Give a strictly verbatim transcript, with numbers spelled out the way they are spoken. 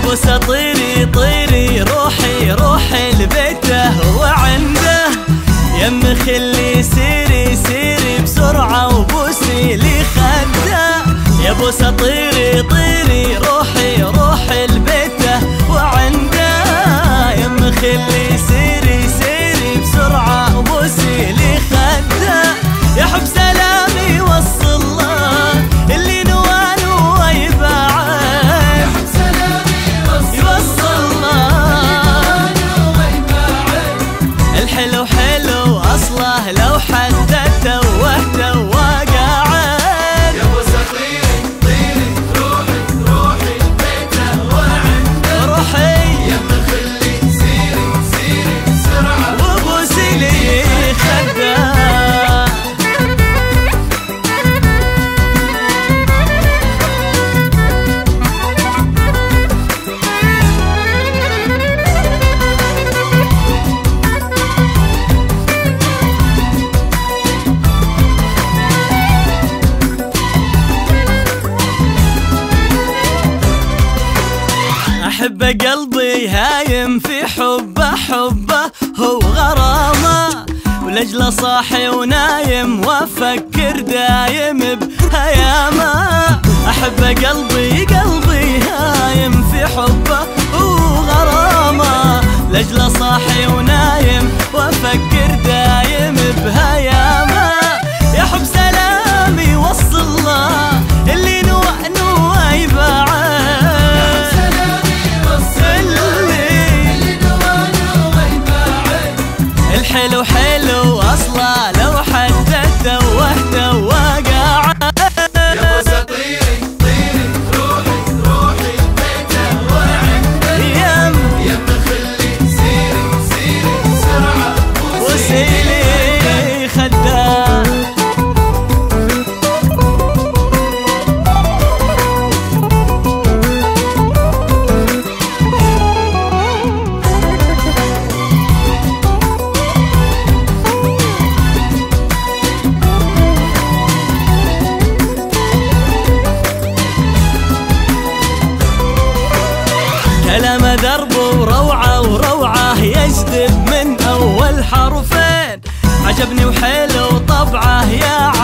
بوسة طيري طيري روحي روحي لبيته وعنده، يم خلي سيري سيري بسرعة وبوسي لي خده. يا بوسة طيري طيري روحي روحي لبيته وعنده، يم خلي سيري سيري بسرعة وبوسي لي خده. يا حب سلامي وصل له اللي نوال ويباعد، يا حب سلامي يوصل له الحلو حلو أصله لو حددته وهده وقاعد. يا بوسة طيري طيري روحي روحي لبيته وعنده، روحي يم خلي سيري سيري بسرعة وبوسي لي خده. أحب قلبي هايم في حبه حبه هو غرامه، ولجله صاحي ونايم وافكر دايم بهيامه. أحب قلبي قلبي هايم في حبه هو غرامه، لجله صاحي ونايم وافكر دايم بهيامه. يا حب سلامي وصل له اللي نوى نوى يباعد، الحلو حلو أصلا لو حددته وهده وقاعد. يا بوسة طيري طيري روحي روحي لبيته وعنده، يم يم خلي سيري سيري بسرعة بوسي لي خده. كلام درب وروعة وروعة يجذب من أول حرفين، عجبني وحلو طبعه يا